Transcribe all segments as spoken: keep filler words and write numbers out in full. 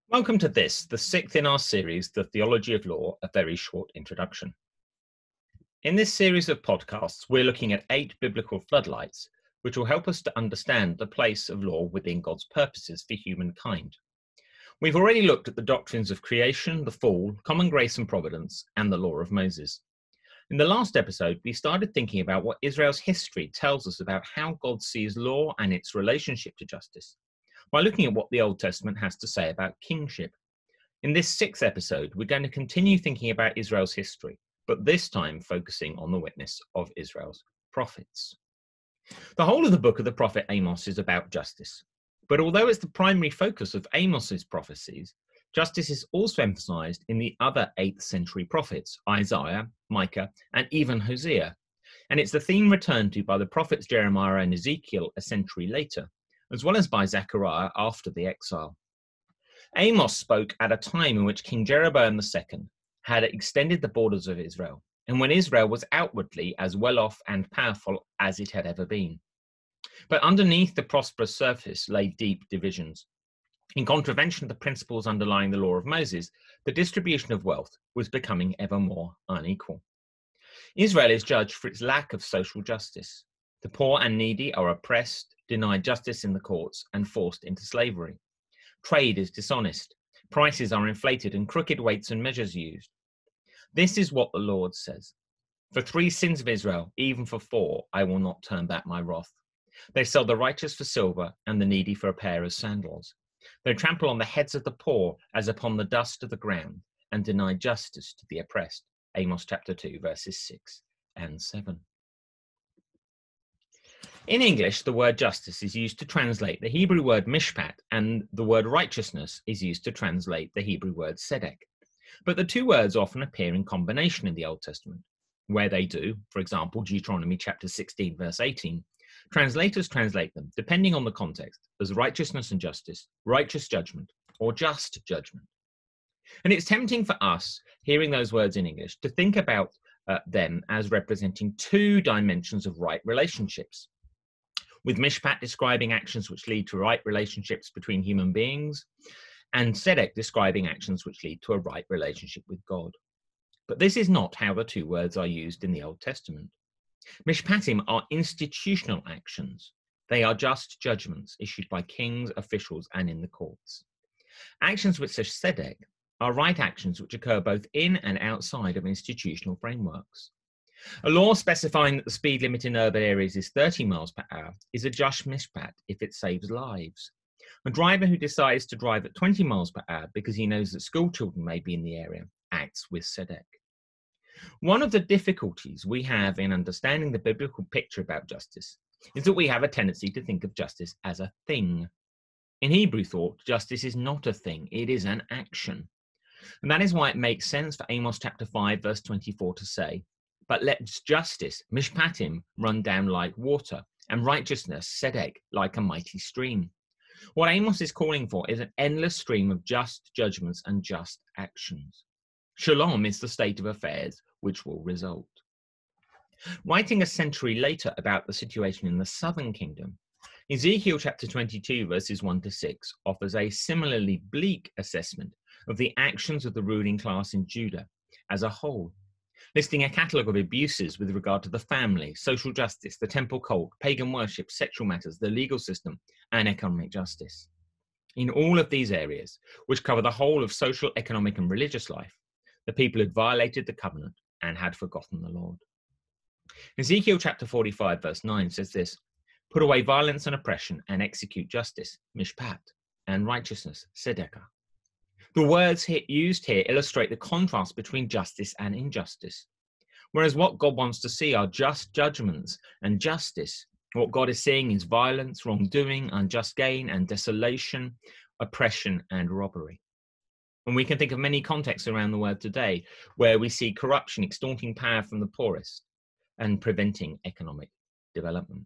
Welcome to this, the sixth in our series, The Theology of Law, a very short introduction. In this series of podcasts, we're looking at eight biblical floodlights, which will help us to understand the place of law within God's purposes for humankind. We've already looked at the doctrines of creation, the fall, common grace and providence, and the law of Moses. In the last episode, we started thinking about what Israel's history tells us about how God sees law and its relationship to justice, by looking at what the Old Testament has to say about kingship. In this sixth episode, we're going to continue thinking about Israel's history, but this time focusing on the witness of Israel's prophets. The whole of the book of the prophet Amos is about justice, but although it's the primary focus of Amos's prophecies, justice is also emphasized in the other eighth century prophets, Isaiah, Micah, and even Hosea, and it's the theme returned to by the prophets Jeremiah and Ezekiel a century later, as well as by Zechariah after the exile. Amos spoke at a time in which King Jeroboam the Second had extended the borders of Israel, and when Israel was outwardly as well off and powerful as it had ever been. But underneath the prosperous surface lay deep divisions. In contravention of the principles underlying the law of Moses, the distribution of wealth was becoming ever more unequal. Israel is judged for its lack of social justice. The poor and needy are oppressed, denied justice in the courts, and forced into slavery. Trade is dishonest. Prices are inflated and crooked weights and measures used. This is what the Lord says. For three sins of Israel, even for four, I will not turn back my wrath. They sell the righteous for silver and the needy for a pair of sandals. They trample on the heads of the poor as upon the dust of the ground and deny justice to the oppressed. Amos chapter two, verses six and seven. In English, the word justice is used to translate the Hebrew word mishpat, and the word righteousness is used to translate the Hebrew word tzedek. But the two words often appear in combination in the Old Testament. Where they do, for example, Deuteronomy chapter sixteen, verse eighteen, translators translate them, depending on the context, as righteousness and justice, righteous judgment, or just judgment. And it's tempting for us, hearing those words in English, to think about uh, them as representing two dimensions of right relationships, with mishpat describing actions which lead to right relationships between human beings, and tzedek describing actions which lead to a right relationship with God. But this is not how the two words are used in the Old Testament. Mishpatim are institutional actions. They are just judgments issued by kings, officials, and in the courts. Actions which are tzedek are right actions which occur both in and outside of institutional frameworks. A law specifying that the speed limit in urban areas is thirty miles per hour is a just mishpat if it saves lives. A driver who decides to drive at twenty miles per hour because he knows that school children may be in the area acts with tzedek. One of the difficulties we have in understanding the biblical picture about justice is that we have a tendency to think of justice as a thing. In Hebrew thought, justice is not a thing, it is an action. And that is why it makes sense for Amos chapter five, verse twenty-four to say, but let justice, mishpatim, run down like water, and righteousness, tzedek, like a mighty stream. What Amos is calling for is an endless stream of just judgments and just actions. Shalom is the state of affairs which will result. Writing a century later about the situation in the southern kingdom, Ezekiel chapter twenty-two, verses one to six, offers a similarly bleak assessment of the actions of the ruling class in Judah as a whole, listing a catalogue of abuses with regard to the family, social justice, the temple cult, pagan worship, sexual matters, the legal system, and economic justice. In all of these areas, which cover the whole of social, economic, and religious life, the people had violated the covenant and had forgotten the Lord. Ezekiel chapter forty-five, verse nine says this, put away violence and oppression and execute justice, mishpat, and righteousness, tzedekah. The words here, used here illustrate the contrast between justice and injustice. Whereas what God wants to see are just judgments and justice, what God is seeing is violence, wrongdoing, unjust gain, and desolation, oppression, and robbery. And we can think of many contexts around the world today where we see corruption extorting power from the poorest and preventing economic development.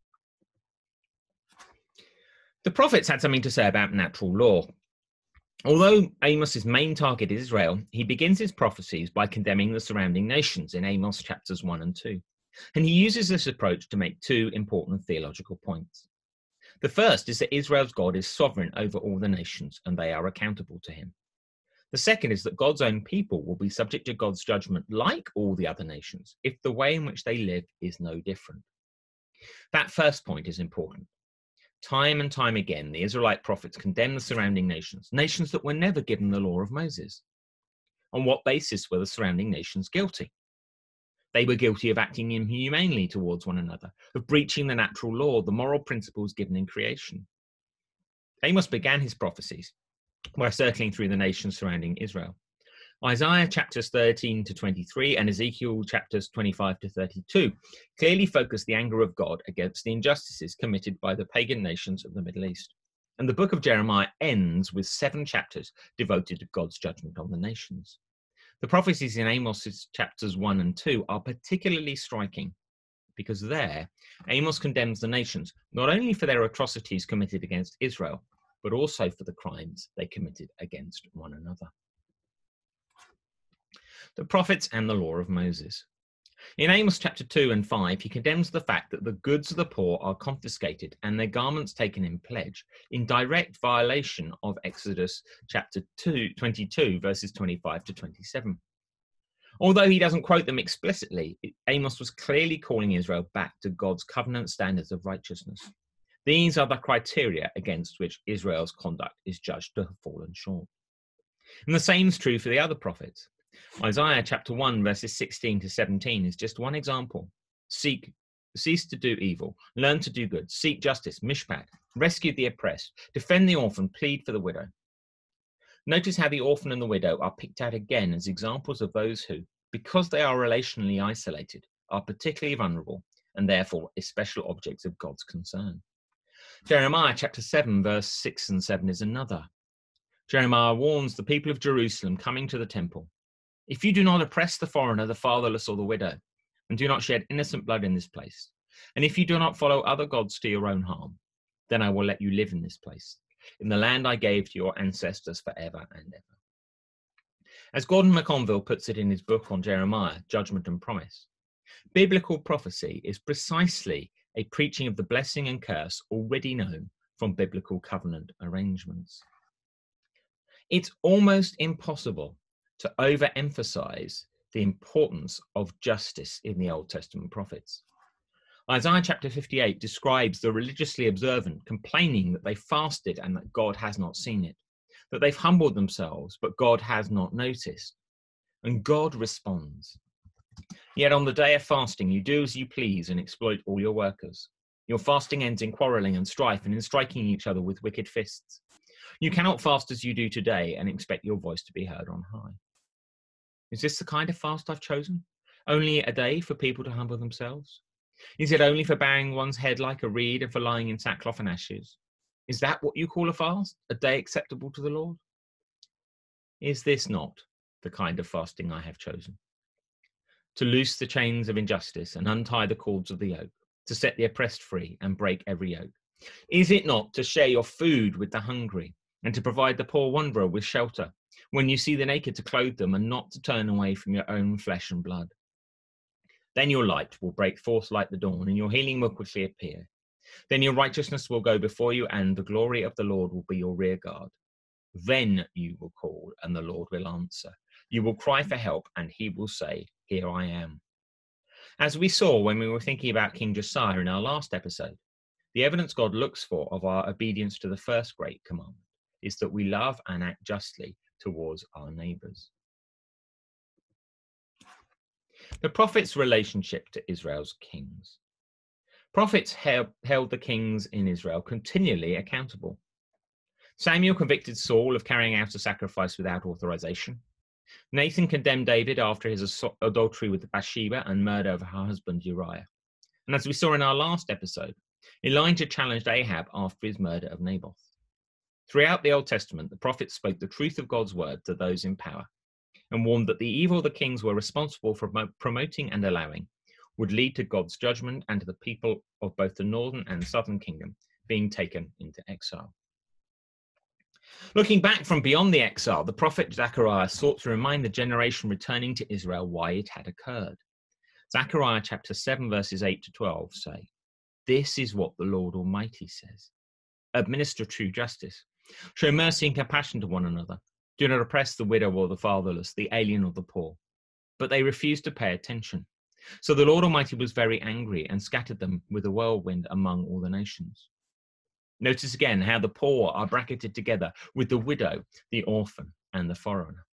The prophets had something to say about natural law. Although Amos's main target is Israel, he begins his prophecies by condemning the surrounding nations in Amos chapters one and two. And he uses this approach to make two important theological points. The first is that Israel's God is sovereign over all the nations and they are accountable to him. The second is that God's own people will be subject to God's judgment like all the other nations if the way in which they live is no different. That first point is important. Time and time again, the Israelite prophets condemn the surrounding nations, nations that were never given the law of Moses. On what basis were the surrounding nations guilty? They were guilty of acting inhumanely towards one another, of breaching the natural law, the moral principles given in creation. Amos began his prophecies by circling through the nations surrounding Israel. Isaiah chapters thirteen to twenty-three and Ezekiel chapters twenty-five to thirty-two clearly focus the anger of God against the injustices committed by the pagan nations of the Middle East. And the book of Jeremiah ends with seven chapters devoted to God's judgment on the nations. The prophecies in Amos chapters one and two are particularly striking because there, Amos condemns the nations not only for their atrocities committed against Israel, but also for the crimes they committed against one another. The prophets and the law of Moses. In Amos chapter two and five, he condemns the fact that the goods of the poor are confiscated and their garments taken in pledge, in direct violation of Exodus chapter two, twenty-two, verses twenty-five to twenty-seven. Although he doesn't quote them explicitly, Amos was clearly calling Israel back to God's covenant standards of righteousness. These are the criteria against which Israel's conduct is judged to have fallen short. And the same is true for the other prophets. Isaiah chapter one, verses sixteen to seventeen is just one example. Seek, cease to do evil, learn to do good, seek justice, mishpat, rescue the oppressed, defend the orphan, plead for the widow. Notice how the orphan and the widow are picked out again as examples of those who, because they are relationally isolated, are particularly vulnerable and therefore special objects of God's concern. Jeremiah chapter seven, verse six and seven is another. Jeremiah warns the people of Jerusalem coming to the temple, if you do not oppress the foreigner, the fatherless, or the widow, and do not shed innocent blood in this place, and if you do not follow other gods to your own harm, then I will let you live in this place, in the land I gave to your ancestors forever and ever. As Gordon McConville puts it in his book on Jeremiah, Judgment and Promise, biblical prophecy is precisely a preaching of the blessing and curse already known from biblical covenant arrangements. It's almost impossible to overemphasize the importance of justice in the Old Testament prophets. Isaiah chapter fifty-eight describes the religiously observant complaining that they fasted and that God has not seen it, that they've humbled themselves, but God has not noticed. And God responds, yet on the day of fasting, you do as you please and exploit all your workers. Your fasting ends in quarreling and strife and in striking each other with wicked fists. You cannot fast as you do today and expect your voice to be heard on high. Is this the kind of fast I've chosen? Only a day for people to humble themselves? Is it only for bowing one's head like a reed and for lying in sackcloth and ashes? Is that what you call a fast? A day acceptable to the Lord? Is this not the kind of fasting I have chosen? To loose the chains of injustice and untie the cords of the yoke, to set the oppressed free and break every yoke? Is it not to share your food with the hungry and to provide the poor wanderer with shelter, when you see the naked to clothe them and not to turn away from your own flesh and blood? Then your light will break forth like the dawn and your healing will quickly appear. Then your righteousness will go before you and the glory of the Lord will be your rear guard. Then you will call and the Lord will answer. You will cry for help and he will say, here I am. As we saw when we were thinking about King Josiah in our last episode, the evidence God looks for of our obedience to the first great commandment is that we love and act justly towards our neighbours. The prophets' relationship to Israel's kings. Prophets held, held the kings in Israel continually accountable. Samuel convicted Saul of carrying out a sacrifice without authorization. Nathan condemned David after his adultery with Bathsheba and murder of her husband Uriah. And as we saw in our last episode, Elijah challenged Ahab after his murder of Naboth. Throughout the Old Testament, the prophets spoke the truth of God's word to those in power and warned that the evil the kings were responsible for promoting and allowing would lead to God's judgment and to the people of both the northern and southern kingdom being taken into exile. Looking back from beyond the exile, the prophet Zechariah sought to remind the generation returning to Israel why it had occurred. Zechariah chapter seven verses eight to twelve say, "This is what the Lord Almighty says. administer true justice, show mercy and compassion to one another, do not oppress the widow or the fatherless, the alien or the poor. But they refused to pay attention. So the Lord Almighty was very angry and scattered them with a whirlwind among all the nations. Notice again how the poor are bracketed together with the widow, the orphan, and the foreigner.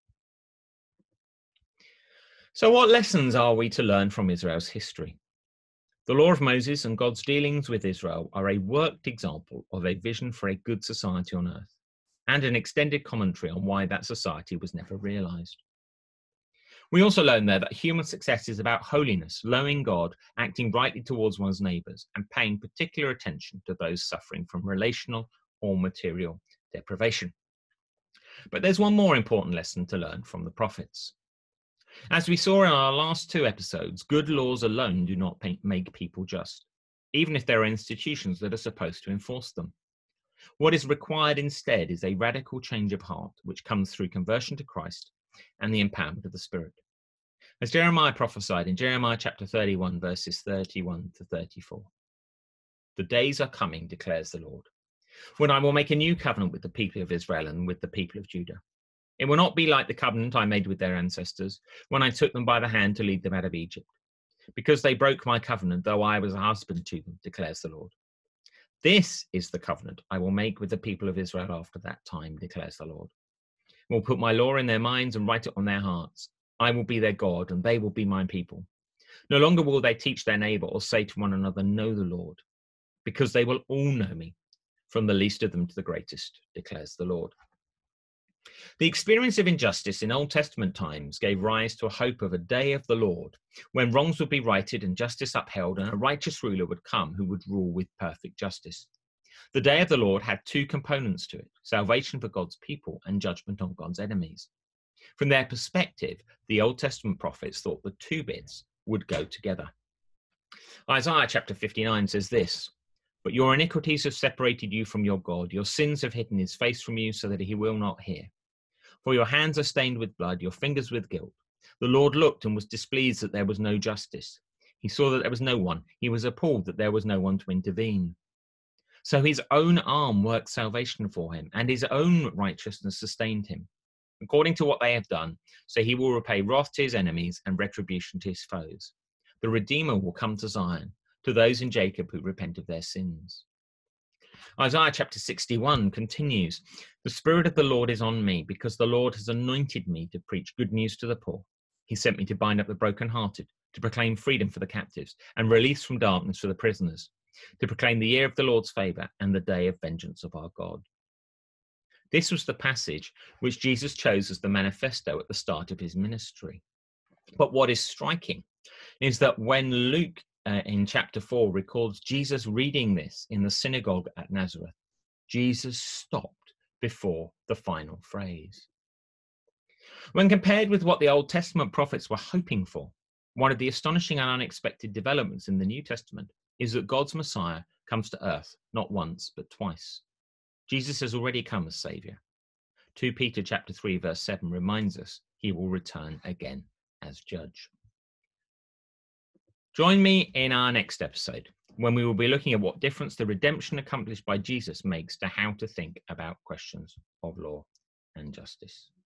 So what lessons are we to learn from Israel's history? The law of Moses and God's dealings with Israel are a worked example of a vision for a good society on earth, and an extended commentary on why that society was never realized. We also learn there that human success is about holiness, knowing God, acting rightly towards one's neighbours, and paying particular attention to those suffering from relational or material deprivation. But there's one more important lesson to learn from the prophets. As we saw in our last two episodes, good laws alone do not make people just, even if there are institutions that are supposed to enforce them. What is required instead is a radical change of heart, which comes through conversion to Christ and the empowerment of the Spirit. As Jeremiah prophesied in Jeremiah chapter thirty-one, verses thirty-one to thirty-four. The days are coming, declares the Lord, when I will make a new covenant with the people of Israel and with the people of Judah. It will not be like the covenant I made with their ancestors when I took them by the hand to lead them out of Egypt, because they broke my covenant, though I was a husband to them, declares the Lord. This is the covenant I will make with the people of Israel after that time, declares the Lord. I will put my law in their minds and write it on their hearts. I will be their God, and they will be my people. No longer will they teach their neighbor or say to one another, know the Lord, because they will all know me, from the least of them to the greatest, declares the Lord. The experience of injustice in Old Testament times gave rise to a hope of a day of the Lord, when wrongs would be righted and justice upheld, and a righteous ruler would come who would rule with perfect justice. The day of the Lord had two components to it: salvation for God's people and judgment on God's enemies. From their perspective, the Old Testament prophets thought the two bits would go together. Isaiah chapter fifty-nine says this, "But your iniquities have separated you from your God. Your sins have hidden his face from you so that he will not hear. For your hands are stained with blood, your fingers with guilt. The Lord looked and was displeased that there was no justice. He saw that there was no one. He was appalled that there was no one to intervene." So his own arm worked salvation for him, and his own righteousness sustained him, according to what they have done. So he will repay wrath to his enemies and retribution to his foes. The Redeemer will come to Zion, to those in Jacob who repent of their sins. Isaiah chapter sixty-one continues, "The Spirit of the Lord is on me, because the Lord has anointed me to preach good news to the poor. He sent me to bind up the brokenhearted, to proclaim freedom for the captives, and release from darkness for the prisoners, to proclaim the year of the Lord's favour and the day of vengeance of our God." This was the passage which Jesus chose as the manifesto at the start of his ministry. But what is striking is that when Luke uh, in chapter four records Jesus reading this in the synagogue at Nazareth, Jesus stopped before the final phrase. When compared with what the Old Testament prophets were hoping for, one of the astonishing and unexpected developments in the New Testament is that God's Messiah comes to earth not once but twice. Jesus has already come as Saviour. Second Peter chapter three verse seven reminds us he will return again as Judge. Join me in our next episode, when we will be looking at what difference the redemption accomplished by Jesus makes to how to think about questions of law and justice.